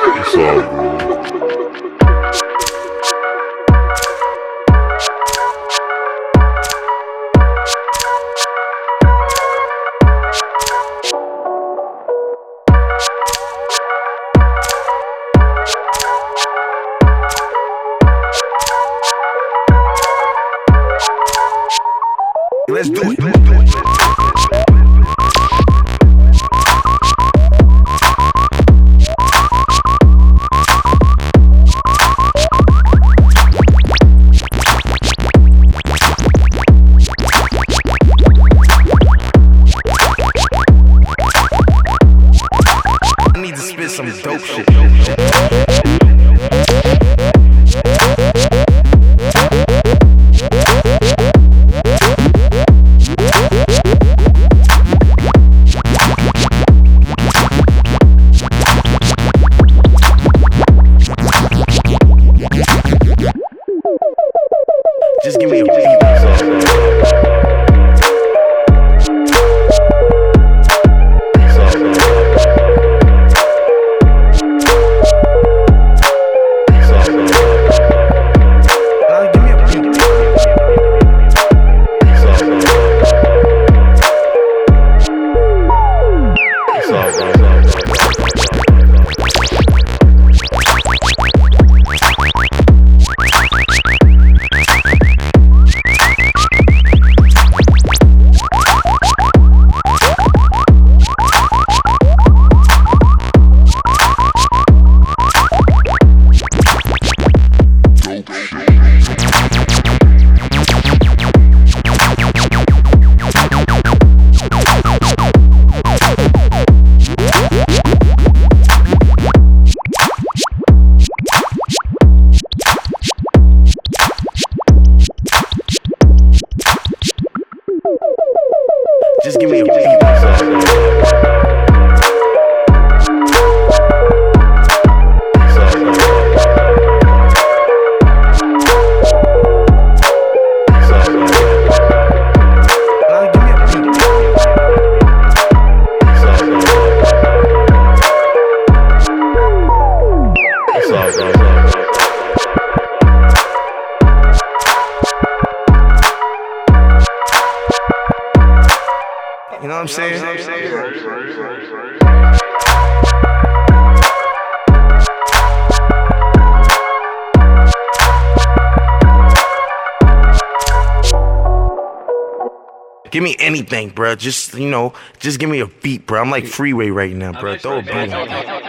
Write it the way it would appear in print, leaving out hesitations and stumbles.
It's all good. Let's do it. I need to spit some dope shit. Just give me a beat. Just give me a beat. You know what I'm saying? Give me anything, bro. Just, just give me a beat, bro. I'm like Freeway right now, bro. Throw a beat on me.